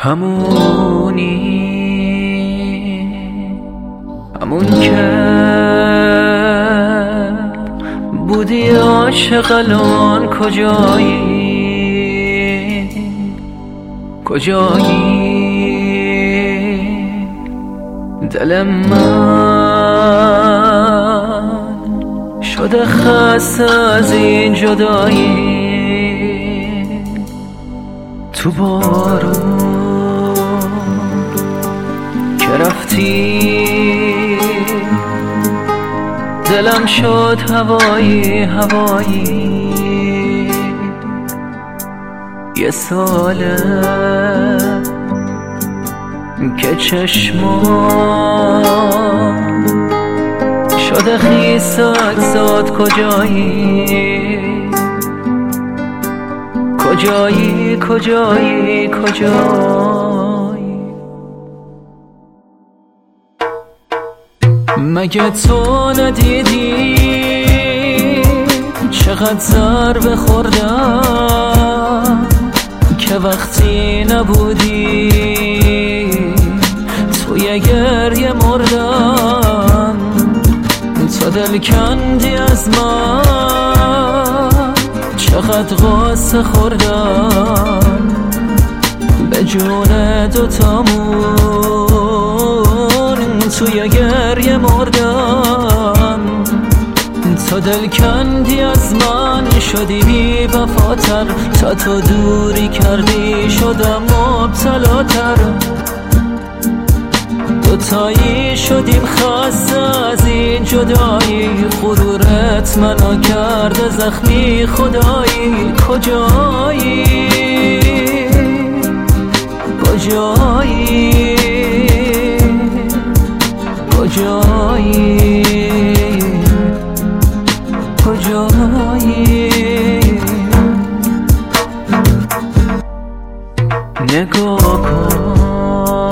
همون که بودی عاشق الان کجایی دل من شده خسته از این جدایی تو بارون که رفتی دلم شد هوایی یه ساله که چشمام شده خیس اجزاد کجایی مگه تو ندیدی چقدر ضربه خوردم که وقتی نبودی توی گریه مردم تو دل کندی از من چقدر غصه خوردم به جون دوتامون توی گریه مردم تو دل کندی از من شدی بی وفاتر تا تو دوری کردی شدم مبتلاتر دوتایی شدیم خسته از این جدایی غرورت منو کرده زخمی خدایی کجایی نگاه کن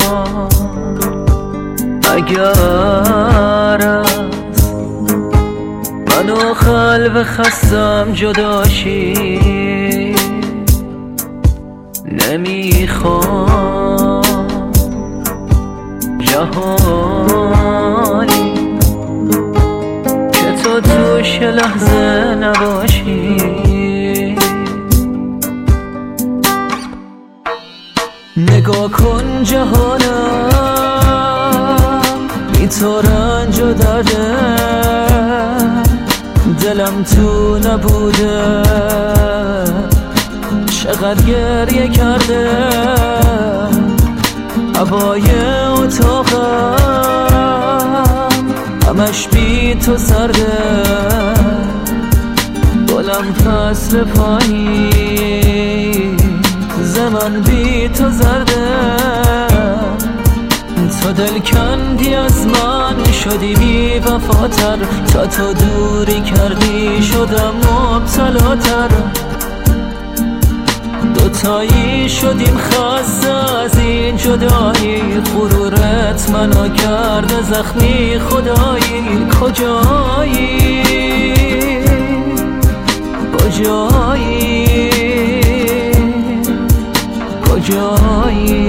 اگر از من و قلب خستم جداشی نمیخوام جهانی که تو توش لحظه نباشی نگاه کن جهانم بی تو رنج و درده دلم تو نبوده چقدر گریه کرده هوای اتاقم همش بی تو سرده گلم فصل پایین زمان بی تو زرده تو دل کندی از من شدی بی وفاتر تا تو دوری کردی شدم مبتلاتر دوتایی شدیم خسته از این جدایی غرورت منو کرده زخمی خدایی کجایی